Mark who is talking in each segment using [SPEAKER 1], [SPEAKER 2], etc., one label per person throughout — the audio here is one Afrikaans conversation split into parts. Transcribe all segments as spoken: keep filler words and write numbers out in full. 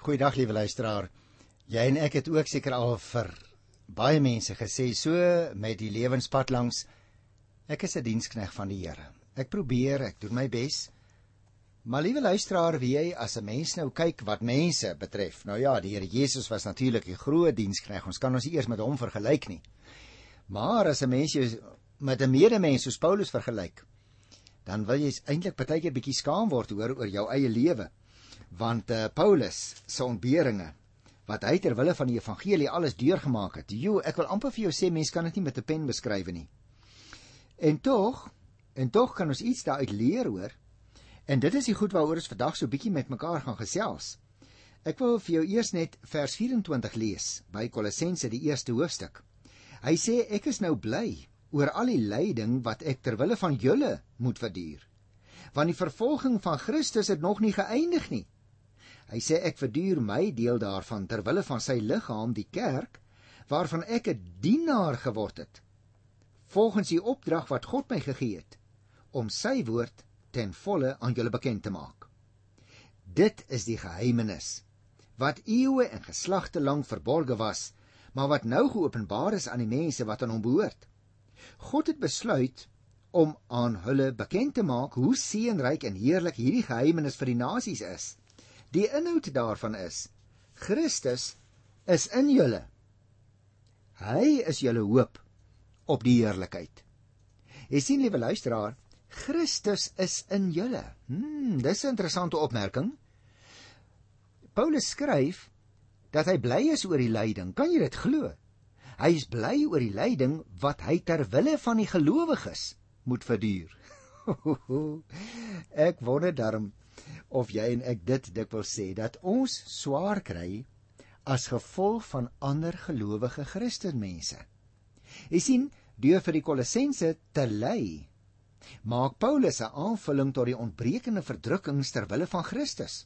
[SPEAKER 1] Goeiedag, liewe luisteraar. Jy en ek het ook seker al vir baie mense gesê, so met die lewenspad langs, ek is 'n dienskneg van die Here. Ek probeer, ek doen my bes. Maar liewe luisteraar, wie jy as 'n mens nou kyk wat mense betref, nou ja, die Here Jesus was natuurlik 'n groot dienskneg, ons kan ons nie eers met hom vergelyk nie. Maar as 'n mens jou met 'n medemens soos Paulus vergelyk, dan wil jy eintlik partykeer bietjie skaam word hoor oor jou eie lewe. Want uh, Paulus se ontberinge, wat hy ter wille van die evangelie alles deurgemaak het, jo, ek wil amper vir jou sê, mens kan dit nie met 'n pen beskryf nie. En tog, en tog kan ons iets daaruit leer hoor, en dit is die goed waaroor ons vandag so bietjie met mekaar gaan gesels. Ek wil vir jou eers net vers vyf-en-twintig lees, by Kolossense die eerste hoofstuk. Hy sê, ek is nou bly oor al die lyding wat ek ter wille van julle moet verduur, want die vervolging van Christus het nog nie geëindig nie. Hy sê, ek verduur my deel daarvan ter wille van sy liggaam, die kerk, waarvan ek 'n dienaar geword het, volgens die opdrag wat God my gegee het, om sy woord ten volle aan julle bekend te maak. Dit is die geheimenis, wat eeue en geslagte lank verborge was, maar wat nou geopenbaar is aan die mense wat aan hom behoort. God het besluit om aan hulle bekend te maak hoe seënryk en heerlik hierdie geheimenis vir die nasies is. Die inhoud daarvan is, Christus is in julle. Hy is julle hoop op die heerlikheid. Jy sien, liewe luisteraar, Christus is in julle. Hmm, dis 'n interessante opmerking. Paulus skryf dat hy bly is oor die lyding. Kan jy dit glo? Hy is bly oor die lyding wat hy ter wille van die gelowiges moet verduur. Ek wonder daarom of jy en ek dit dikwels sê, dat ons swaar kry as gevolg van ander gelowige Christenmense. Jy sien, deur vir die Kolossense te ly, maak Paulus 'n aanvulling tot die ontbrekende verdrukkings ter wille van Christus.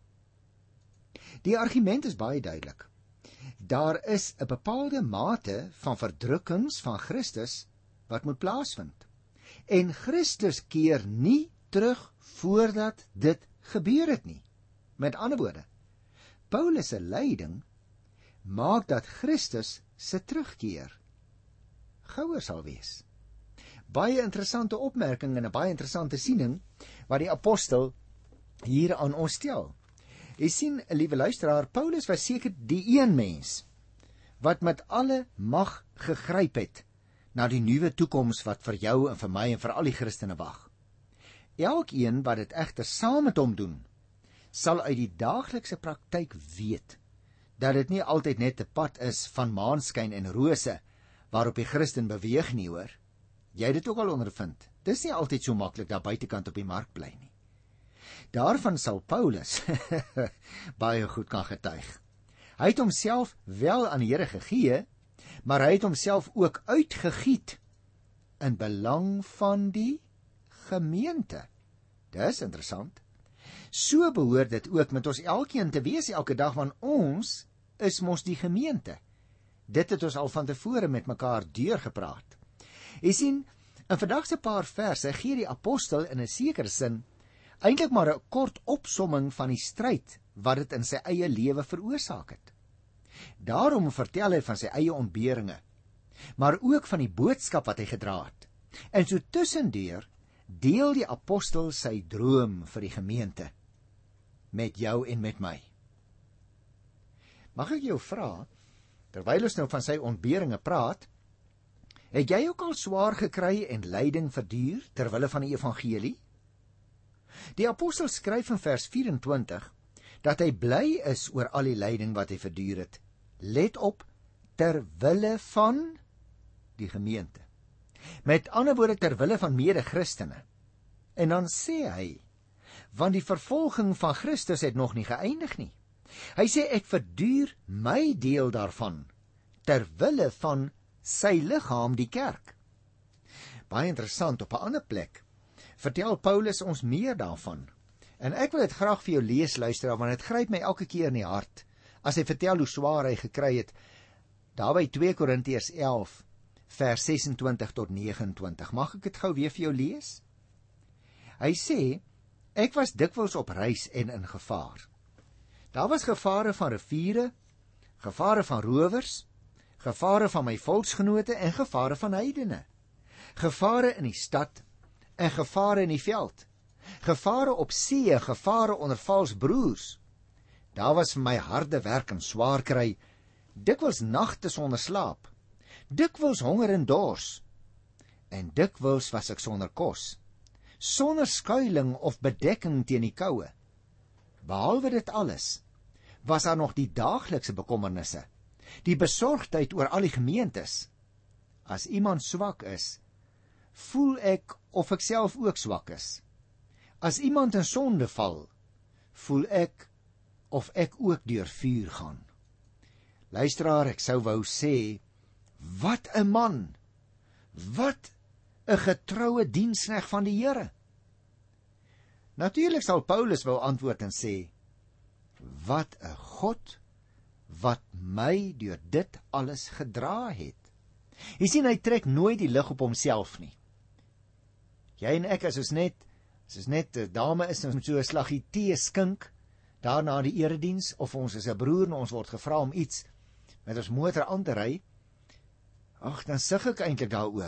[SPEAKER 1] Die argument is baie duidelik. Daar is 'n bepaalde mate van verdrukkings van Christus wat moet plaasvind. En Christus keer nie terug voordat dit gebeur het nie. Met ander woorde, Paulus se lyding maak dat Christus se terugkeer gouer sal wees. Baie interessante opmerking en 'n baie interessante siening wat die apostel hier aan ons stel. Jy sien, liewe luisteraar, Paulus was seker die een mens wat met alle mag gegryp het na die nuwe toekoms wat vir jou en vir my en vir al die Christene wag. Elkeen wat dit egter saam met hom doen, sal uit die daaglikse praktyk weet dat dit nie altyd net 'n pad is van maanskyn en rose waarop die Christen beweeg nie, hoor. Jy het dit ook al ondervind. Dis nie altyd so maklik daar buitekant op die mark bly nie. Daarvan sal Paulus baie goed kan getuig. Hy het homself wel aan die Here gegee, maar hy het homself ook uitgegiet in belang van die gemeente. Dis interessant. So behoort dit ook met ons elkeen te wees elke dag, want ons is mos die gemeente. Dit het ons al van tevore met mekaar deurgepraat. Jy sien, in vandag se paar verse gee die apostel in 'n sekere sin eintlik maar 'n kort opsomming van die stryd wat dit in sy eie lewe veroorsaak het. Daarom vertel hy van sy eie ontberinge, maar ook van die boodskap wat hy gedra het. En so tussendeur deel die apostel sy droom vir die gemeente met jou en met my. Mag ek jou vra, terwyl ons nou van sy ontberinge praat, het jy ook al swaar gekry en lyding verduur ter wille van die evangelie? Die apostel skryf in vers vyf-en-twintig dat hy bly is oor al die lyding wat hy verduur het. Let op, ter wille van die gemeente. Met ander woorde, ter wille van mede-Christene. En dan sê hy, want die vervolging van Christus het nog nie geëindig nie. Hy sê, ek verduur my deel daarvan, ter wille van sy liggaam, die kerk. Baie interessant, op 'n ander plek vertel Paulus ons meer daarvan. En ek wil dit graag vir jou lees, luisteraar, want dit gryp my elke keer in die hart, as hy vertel hoe swaar hy gekry het, daar by twee Korintiërs elf, vers ses-en-twintig tot nege-en-twintig. Mag ek dit gou weer vir jou lees? Hy sê, ek was dikwels op reis en in gevaar. Daar was gevare van riviere, gevare van rowers, gevare van my volksgenote en gevare van heidene. Gevare in die stad en gevare in die veld. Gevare op see, gevare onder vals broers. Daar was vir my harde werk en swaar kry, dikwels nagte sonder slaap, dikwels honger en dors, en dikwels was ek sonder kos, sonder skuiling of bedekking teen die koue. Behalwe dit alles, was daar nog die daaglikse bekommernisse, die besorgdheid oor al die gemeentes. As iemand swak is, voel ek of ek self ook swak is. As iemand in sonde val, voel ek of ek ook deur vuur gaan. Luisteraar, ek sou wou sê, wat 'n man, wat 'n getroue diensknegt van die Here. Natuurlik sal Paulus wou antwoord en sê, wat 'n God, wat my deur dit alles gedra het. Jy sien, hy trek nooit die lig op homself nie. Jy en ek, as ons net, as ons net 'n dame is, en so 'n slaggie tee skink, daarna die erediens, of ons is 'n broer en ons word gevra om iets met ons motor aan te ry, ag, dan sug ek eintlik daaroor.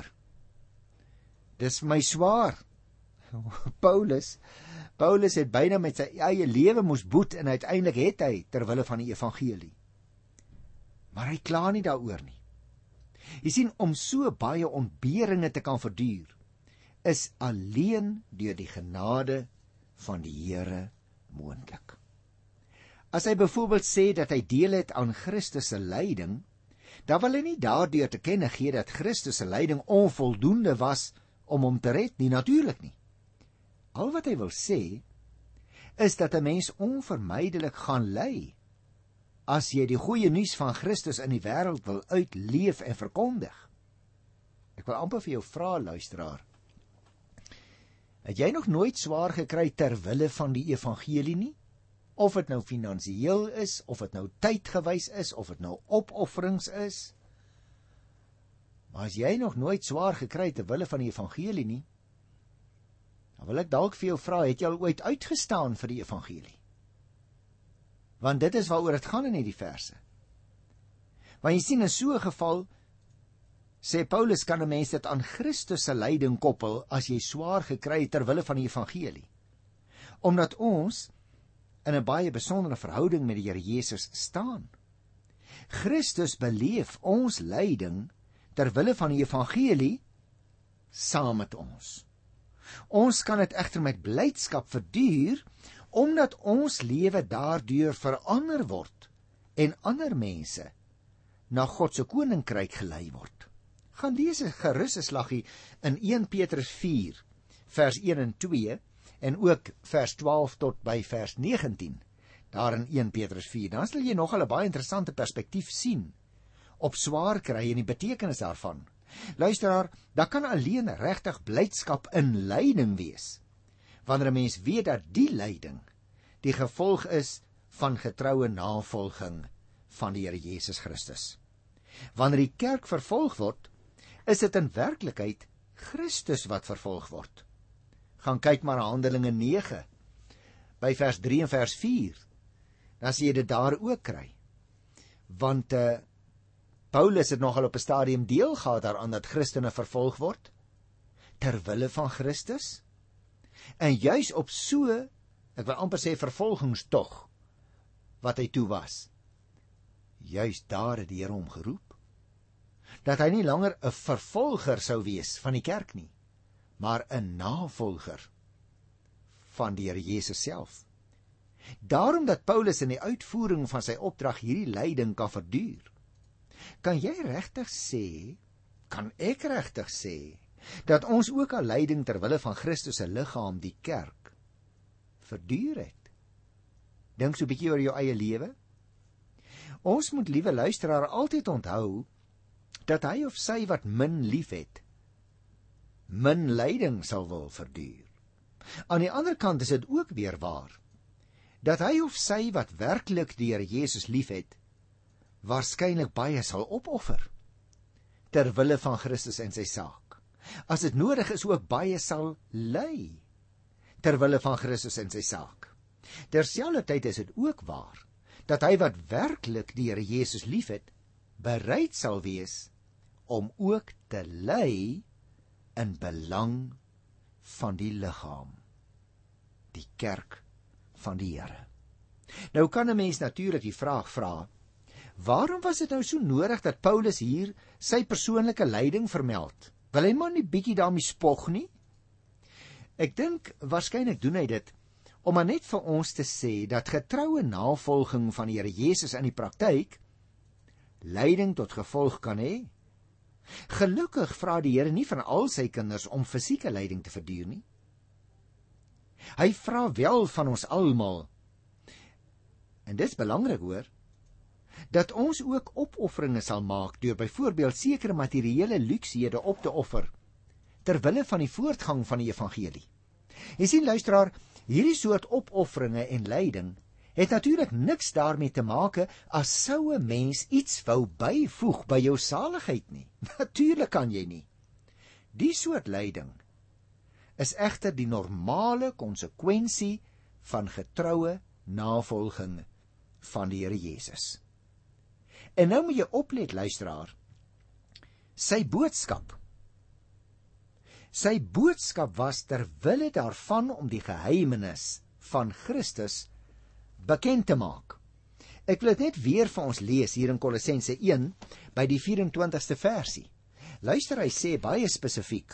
[SPEAKER 1] Dis vir my swaar. Paulus, Paulus het byna met sy eie lewe moes boet, en uiteindelik het hy terwille van die evangelie. Maar hy kla nie daaroor nie. Jy sien, om so baie ontberinge te kan verduur, is alleen deur die genade van die Here moontlik. As hy byvoorbeeld sê dat hy deel het aan Christus se lyding, dan wil hy nie daardeur te kenne gee dat Christus se lyding onvoldoende was om hom te red nie, natuurlik nie. Al wat hy wil sê, is dat 'n mens onvermydelik gaan ly, as jy die goeie nuus van Christus in die wêreld wil uitleef en verkondig. Ek wil amper vir jou vra, luisteraar, het jy nog nooit swaar gekry ter wille van die evangelie nie? Of dit nou finansiëel is, of dit nou tydgewys is, of dit nou opofferings is. Maar as jy nog nooit swaar gekry ter wille van die evangelie nie, dan wil ek dalk vir jou vra, het jy al ooit uitgestaan vir die evangelie? Want dit is waaroor dit gaan in hierdie verse. Want jy sien, in so 'n geval, sê Paulus, kan 'n mens dit aan Christus se lyding koppel, as jy swaar gekry het ter wille van die evangelie. Omdat ons in 'n baie besondere verhouding met die Here Jesus staan. Christus beleef ons lyding ter wille van die evangelie saam met ons. Ons kan dit egter met blydskap verduur, omdat ons lewe daardeur verander word en ander mense na God se koninkryk gelei word. Gaan lees gerus 'n slaggie in Eerste Petrus vier vers een en twee en ook vers twaalf tot by vers negentien, daar in Eerste Petrus vier. Dan sal jy nogal 'n baie interessante perspektief sien op swaar kry en die betekenis daarvan. Luisteraar, daar kan alleen regtig blydskap in lyding wees, wanneer 'n mens weet dat die lyding die gevolg is van getroue navolging van die Here Jesus Christus. Wanneer die kerk vervolg word, is dit in werklikheid Christus wat vervolg word. Gaan kyk maar na Handelinge nege, by vers drie en vers vier, dan sien jy dit daar ook kry. Want uh, Paulus het nogal op 'n stadium deel gehad daaraan dat Christene vervolg word, ter wille van Christus, en juis op so, ek wil amper sê vervolgingstog, wat hy toe was, juis daar het die Here hom geroep, dat hy nie langer 'n vervolger sou wees van die kerk nie, maar 'n navolger van die Here Jesus self. Daarom dat Paulus in die uitvoering van sy opdrag hierdie lyding kan verduur, kan jy regtig sê, kan ek regtig sê, dat ons ook al lyding ter wille van Christus se liggaam, die kerk, verduur het. Dink so 'n bietjie oor jou eie lewe. Ons moet, liewe luisteraar, altyd onthou dat hy of sy wat min lief het, min lyding sal wil verduur. Aan die ander kant is dit ook weer waar, dat hy of sy wat werklik die Here Jesus lief het, waarskynlik baie sal opoffer, ter wille van Christus en sy saak. As dit nodig is, ook baie sal ly, ter wille van Christus en sy saak. Terselfdertyd is dit ook waar, dat hy wat werklik die Here Jesus liefhet, bereid sal wees om ook te ly in belang van die liggaam, die kerk van die Here. Nou kan 'n mens natuurlik die vraag vra, waarom was dit nou so nodig dat Paulus hier sy persoonlike lyding vermeld? Wil hy maar nie bietjie daarmee spog nie? Ek dink waarskynlik doen hy dit om maar net vir ons te sê dat getroue navolging van die Here Jesus in die praktyk lyding tot gevolg kan hê. Gelukkig vra die Here nie van al sy kinders om fisieke lyding te verduur nie. Hy vra wel van ons almal, en dit is belangrik hoor, dat ons ook opofferinge sal maak deur byvoorbeeld sekere materiële luksehede op te offer ter wille van die voortgang van die evangelie. Jy sien luisteraar, hierdie soort opofferinge en lyding het natuurlik niks daarmee te maak as sou 'n mens iets wou byvoeg by jou saligheid nie. Natuurlik kan jy nie. Die soort lyding is egter die normale konsekwensie van getroue navolging van die Here Jesus. En nou moet jy oplet, luisteraar, sy boodskap. Sy boodskap was ter wille daarvan om die geheimenis van Christus bekend te maak. Ek wil dit net weer vir ons lees hier in Kolossense een by die vyf-en-twintigste versie. Luister, hy sê baie spesifiek: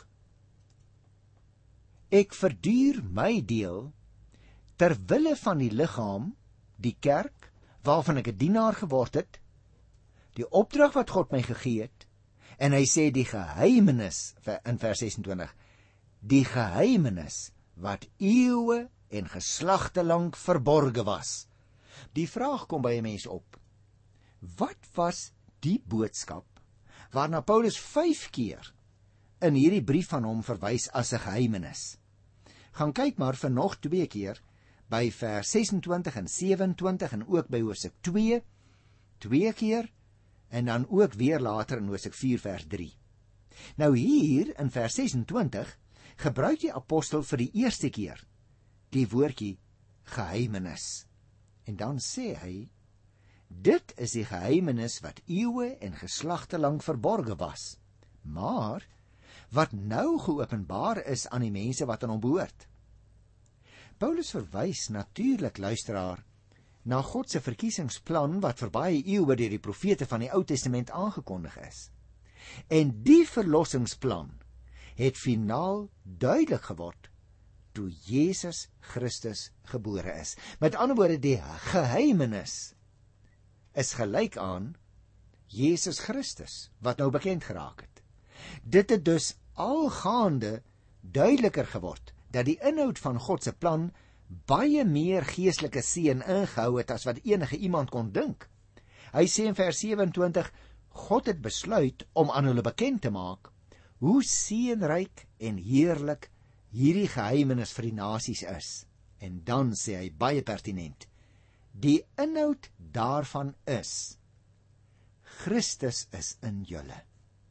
[SPEAKER 1] Ek verduur my deel ter wille van die liggaam, die kerk, waarvan ek 'n dienaar geword het, die opdrag wat God my gegee het, en hy sê die geheimenis in vers sesentwintig, die geheimenis wat eeue en geslagte lank verborge was. Die vraag kom by 'n mens op: wat was die boodskap waarna Paulus vyf keer in hierdie brief van hom verwys as 'n geheimenis? Gaan kyk maar vir nog twee keer by vers sesentwintig en sewe-en-twintig en ook by hoofstuk twee, twee keer, en dan ook weer later in hoofstuk vier vers drie. Nou hier in vers sesentwintig gebruik die apostel vir die eerste keer die woordjie geheimenis. En dan sê hy, dit is die geheimenis wat eeue en geslagte lank verborge was, maar wat nou geopenbaar is aan die mense wat aan hom behoort. Paulus verwys natuurlik, luisteraar, na God se verkiesingsplan wat vir baie eeue deur die profete van die Ou Testament aangekondig is. En die verlossingsplan het finaal duidelik geword toe Jesus Christus gebore is. Met ander woorde, die geheimenis is gelyk aan Jesus Christus, wat nou bekend geraak het. Dit het dus algaande duideliker geword dat die inhoud van God se plan baie meer geestelike seën ingehou het as wat enige iemand kon dink. Hy sê in vers sewe-en-twintig, God het besluit om aan hulle bekend te maak hoe seënryk en heerlik hierdie geheimenis vir die nasies is. En dan sê hy baie pertinent, die inhoud daarvan is, Christus is in julle.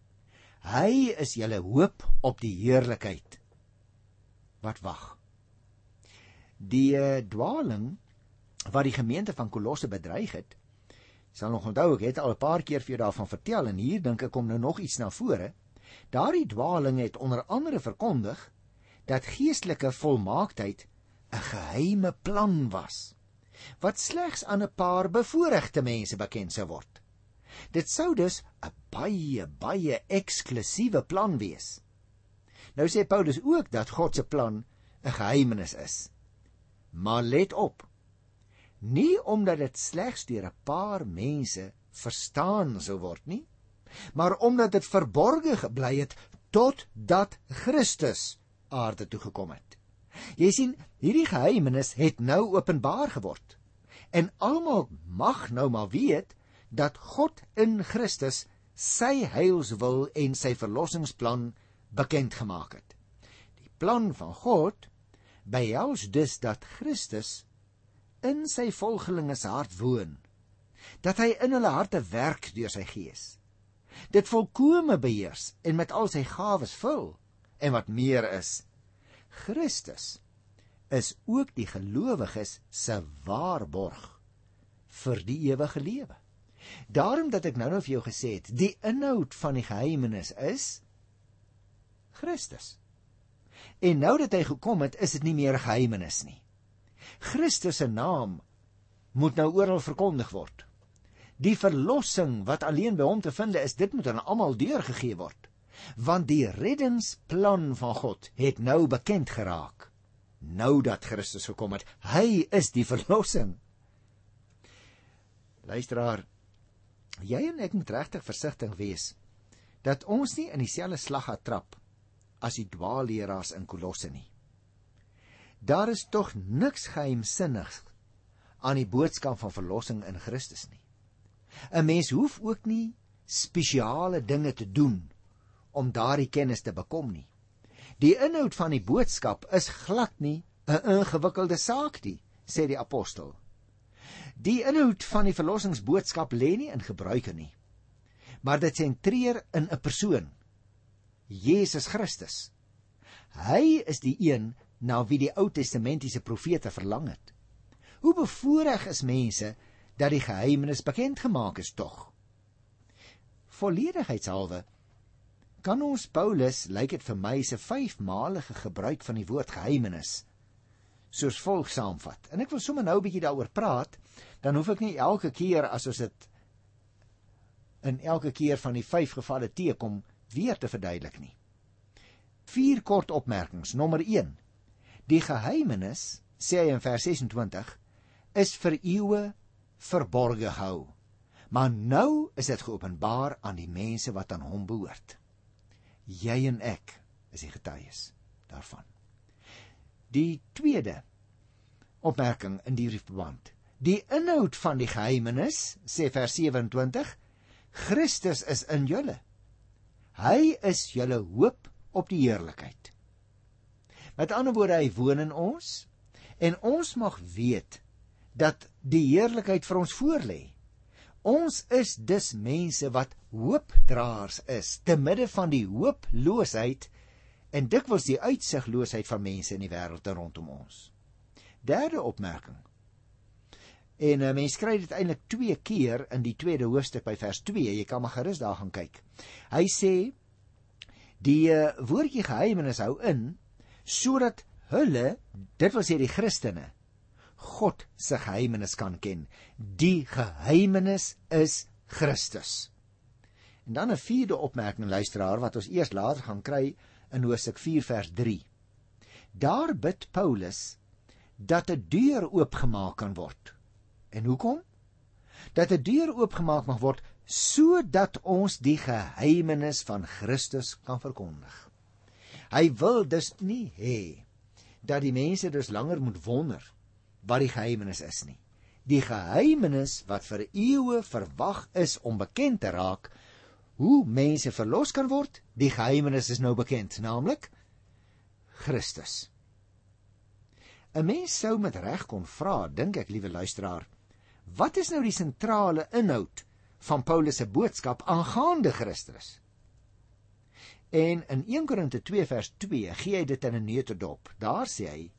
[SPEAKER 1] Hy is julle hoop op die heerlikheid wat wag. Die uh, dwaling wat die gemeente van Kolosse bedreig het, sal nog onthou, ek het al 'n paar keer vir jou daarvan vertel, en hier dink ek kom nou nog iets na vore. Daardie dwaling het onder andere verkondig dat geestelike volmaaktheid 'n geheime plan was, wat slegs aan 'n paar bevoorregte mense bekend sou word. Dit sou dus 'n baie, baie eksklusiewe plan wees. Nou sê Paulus ook dat God se plan 'n geheimenis is. Maar let op, nie omdat dit slegs deur 'n paar mense verstaan sou word nie, maar omdat dit verborge gebly het totdat Christus aarde toe gekom het. Jy sien, hierdie geheimenis het nou openbaar geword, en almal mag nou maar weet dat God in Christus sy heilswil en sy verlossingsplan bekend gemaak het. Die plan van God behels dus dat Christus in sy volgelinge se hart woon, dat hy in hulle harte werk deur sy gees, dit volkome beheers en met al sy gawes vul, en wat meer is, Christus is ook die gelowiges se waarborg vir die ewige lewe. Daarom dat ek nou nou vir jou gesê het, die inhoud van die geheimenis is Christus. En nou dat hy gekom het, is dit nie meer geheimenis nie. Christus se naam moet nou oral verkondig word. Die verlossing wat alleen by hom te vind is, dit moet aan almal deurgegee word. Want die reddingsplan van God het nou bekend geraak. Nou dat Christus gekom het, hy is die verlossing. Luisteraar, jy en ek moet regtig versigtig wees, dat ons nie in dieselfde slag gaan trap as die dwaalleraars in Kolosse nie. Daar is tog niks geheimsinnigs aan die boodskap van verlossing in Christus nie. 'n Mens hoef ook nie spesiale dinge te doen om daardie kennis te bekom nie. Die inhoud van die boodskap is glad nie 'n ingewikkelde saak nie, sê die apostel. Die inhoud van die verlossingsboodskap lê nie in gebruike nie, maar dit sentreer in 'n persoon, Jesus Christus. Hy is die een na wie die Ou Testamentiese profete verlang het. Hoe bevoorreg is mense dat die geheimenis bekend gemaak is tog. Volledigheidshalwe kan ons Paulus, lyk dit vir my, se vyfmalige gebruik van die woord geheimenis soos volg saamvat. En ek wil sommer nou 'n bietjie daaroor praat, dan hoef ek nie elke keer as ons dit in elke keer van die vyf gevalle teekom weer te verduidelik nie. Vier kort opmerkings. Nommer een. Die geheimenis, sê hy in vers sesentwintig, is vir eeue verborge gehou. Maar nou is dit geopenbaar aan die mense wat aan hom behoort. Jy en ek is die getuies daarvan. Die tweede opmerking in die verband. Die inhoud van die geheimenis, sê vers sewentwintig, Christus is in julle. Hy is julle hoop op die heerlikheid. Met ander woorde, hy woon in ons, en ons mag weet dat die heerlikheid vir ons voorlê. Ons is dus mense wat hoopdraers is, te midde van die hooploosheid en dikwels die uitsigloosheid van mense in die wêreld rondom ons. Derde opmerking. En uh, mens kry dit eintlik twee keer in die tweede hoofstuk by vers twee, jy kan maar gerus daar gaan kyk. Hy sê, die uh, woordjie geheimenis hou in, sodat hulle, dit wil sê die Christene, God se geheimenis kan ken. Die geheimenis is Christus. En dan 'n vierde opmerking, luisteraar, wat ons eers later gaan kry in hoofstuk vier vers drie. Daar bid Paulus dat 'n deur oopgemaak kan word. En hoekom? Dat 'n deur oopgemaak mag word sodat ons die geheimenis van Christus kan verkondig. Hy wil dus nie hê dat die mense dus langer moet wonder wat die geheimenis is nie. Die geheimenis wat vir eeue verwag is om bekend te raak, hoe mense verlos kan word, die geheimenis is nou bekend, naamlik Christus. 'n Mens sou met reg kon vra, dink ek, liewe luisteraar, wat is nou die sentrale inhoud van Paulus se boodskap aangaande Christus? En in een Korinte twee vers twee gee hy dit in 'n neutedop. Daar sê hy,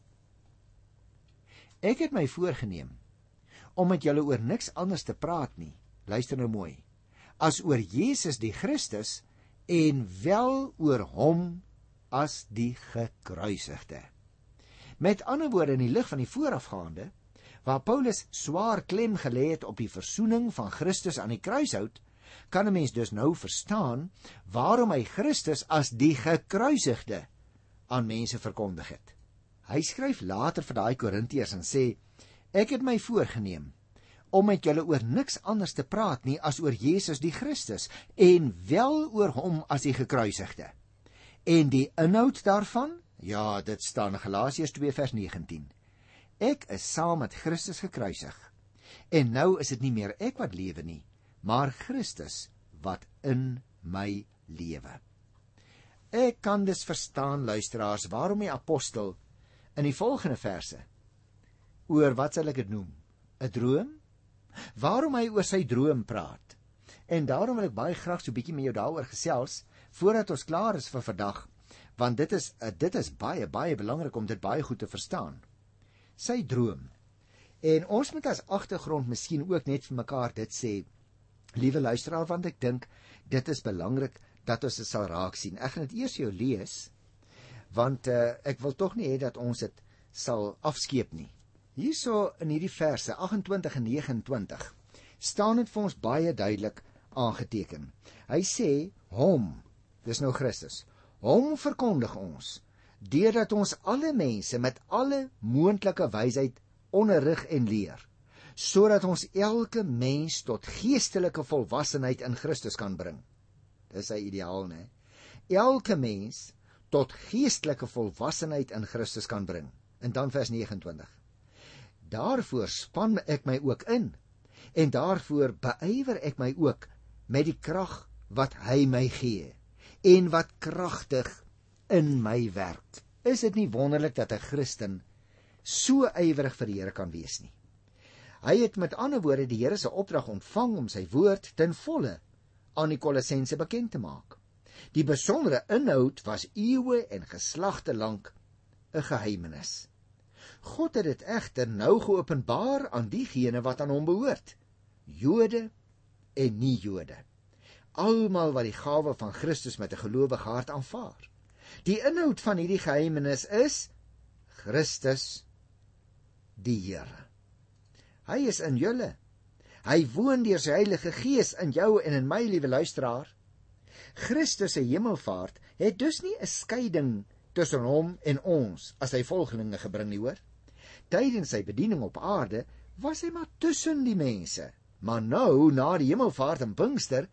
[SPEAKER 1] ek het my voorgenem om met julle oor niks anders te praat nie, luister nou mooi, as oor Jesus die Christus en wel oor hom as die gekruisigde. Met ander woorde, in die lig van die voorafgaande, waar Paulus swaar klem gelê het op die versoening van Christus aan die kruishout, kan 'n mens dus nou verstaan waarom hy Christus as die gekruisigde aan mense verkondig het. Hy skryf later vir daai Korintiërs en sê, ek het my voorgenem om met julle oor niks anders te praat nie as oor Jesus die Christus en wel oor hom as die gekruisigde. En die inhoud daarvan, ja, dit staan in Galasiërs twee vers negentien. Ek is saam met Christus gekruisig. En nou is dit nie meer ek wat lewe nie, maar Christus wat in my lewe. Ek kan dus verstaan, luisteraars, waarom die apostel in die volgende verse oor, wat sal ek dit noem, 'n droom? Waarom hy oor sy droom praat. En daarom wil ek baie graag so 'n bietjie met jou daaroor gesels, voordat ons klaar is vir vandag, want dit is, dit is baie, baie belangrik om dit baie goed te verstaan. Sy droom. En ons moet as agtergrond miskien ook net vir mekaar dit sê, liewe luisteraar, want ek dink dit is belangrik dat ons dit sal raak sien. Ek gaan dit eers jou lees, want uh, ek wil tog nie hê dat ons dit sal afskeep nie. Hierso in hierdie verse agt en twintig en nege en twintig staan dit vir ons baie duidelik aangeteken. Hy sê, hom, dis nou Christus, hom verkondig ons, deurdat ons alle mense met alle moontlike wysheid onderrig en leer, sodat ons elke mens tot geestelike volwassenheid in Christus kan bring. Dis sy ideaal, né? Elke mens tot geestelike volwassenheid in Christus kan bring. En dan vers nege en twintig. Daarvoor span ek my ook in, en daarvoor beywer ek my ook met die krag wat hy my gee, en wat kragtig in my werk. Is dit nie wonderlik dat 'n Christen so ywerig vir die Here kan wees nie? Hy het met ander woorde die Here se opdrag ontvang om sy woord ten volle aan die Kolossense bekend te maak. Die besondere inhoud was eeue en geslagte lank 'n geheimenis. God het dit egter nou geopenbaar aan diegene wat aan hom behoort, Jode en nie-Jode, almal wat die gawe van Christus met 'n gelowige hart aanvaar. Die inhoud van hierdie geheimenis is Christus die Here. Hy is in julle. Hy woon deur sy Heilige Gees in jou en in my, liewe luisteraar. Christus se hemelvaart het dus nie 'n skeiding tussen hom en ons as sy volgelinge gebring nie, hoor. Tydens sy bediening op aarde was hy maar tussen die mense, maar nou, na die hemelvaart en Pinkster,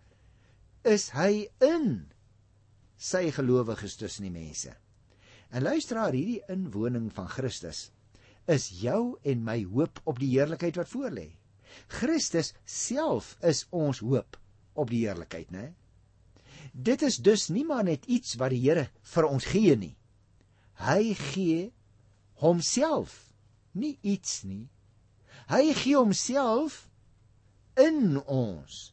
[SPEAKER 1] is hy in sy gelowiges tussen die mense. En luisteraar, hierdie inwoning van Christus is jou en my hoop op die heerlikheid wat voorlê. Christus self is ons hoop op die heerlikheid, né? Dit is dus nie maar net iets wat die Here vir ons gee nie. Hy gee homself, nie iets nie. Hy gee homself in ons,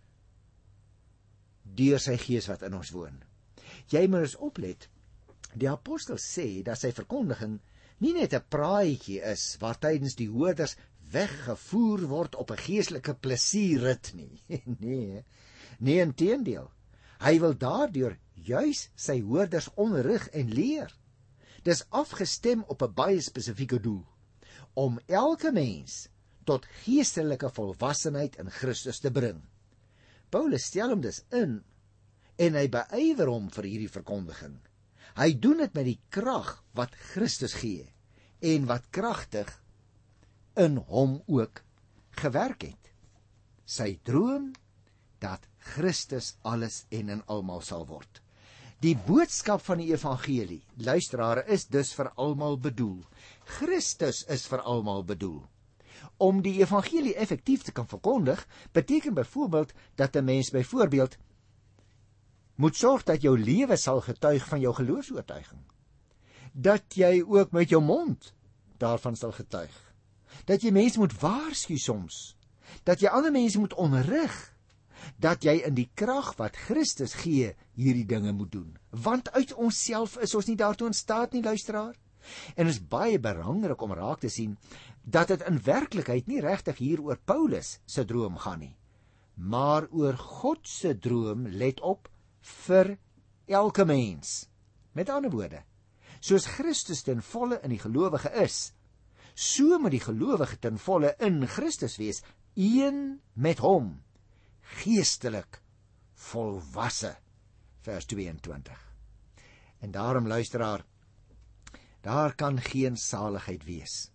[SPEAKER 1] deur sy Gees wat in ons woon. Jy moet eens oplet, die apostel sê dat sy verkondiging nie net 'n praatjie is, waar tydens die hoorders weggevoer word op 'n geestelike plesierrit nie. Nee, nee, inteendeel. Hy wil daardeur juis sy hoorders onderrig en leer. Dis afgestem op 'n baie spesifieke doel, om elke mens tot geestelike volwassenheid in Christus te bring. Paulus stel hom dus in, en hy beywer hom vir hierdie verkondiging. Hy doen dit met die krag wat Christus gee, en wat kragtig in hom ook gewerk het. Sy droom dat Christus alles en in almal sal word. Die boodskap van die evangelie, luisteraars, is dus vir almal bedoel. Christus is vir almal bedoel. Om die evangelie effektief te kan verkondig, beteken byvoorbeeld dat 'n mens byvoorbeeld moet sorg dat jou lewe sal getuig van jou geloofsoortuiging. Dat jy ook met jou mond daarvan sal getuig. Dat jy mense moet waarsku soms. Dat jy ander mense moet onderrig. Dat jy in die krag wat Christus gee, hierdie dinge moet doen. Want uit onsself is ons nie daartoe in staat nie, luisteraar. En is baie belangrik om raak te sien, dat dit in werklikheid nie regtig hier oor Paulus se droom gaan nie, maar oor God se droom, let op, vir elke mens. Met ander woorde, soos Christus ten volle in die gelowige is, so moet die gelowige ten volle in Christus wees, een met hom, geestelik volwasse, vers tweeëntwintig. En daarom, luisteraar, daar kan geen saligheid wees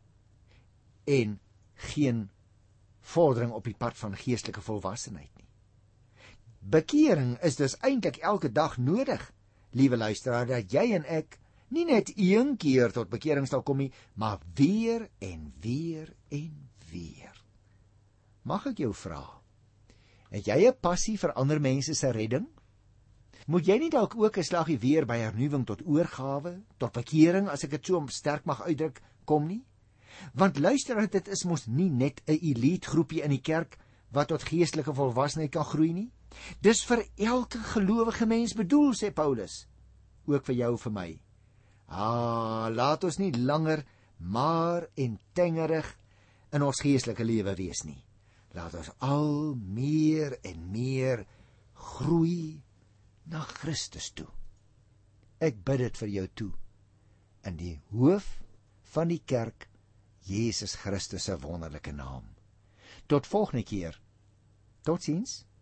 [SPEAKER 1] en geen vordering op die pad van geestelike volwassenheid nie. Bekering is dus eintlik elke dag nodig, liewe luisteraar, dat jy en ek nie net een keer tot bekering sal kom nie, maar weer en weer en weer. Mag ek jou vra, het jy 'n passie vir ander mense se redding? Moet jy nie dalk ook 'n slaggie weer by hernuwing tot oorgawe, tot bekering, as ek dit so sterk mag uitdruk, kom nie? Want luister, dit is mos nie net 'n elite groepie in die kerk wat tot geestelike volwassenheid kan groei nie. Dis vir elke gelowige mens bedoel, sê Paulus. Ook vir jou, vir my. Ah, laat ons nie langer maar en tengerig in ons geestelike lewe wees nie. Laat ons al meer en meer groei na Christus toe. Ek bid dit vir jou toe, in die hoof van die kerk, Jesus Christus se wonderlike naam. Tot volgende keer. Totsiens.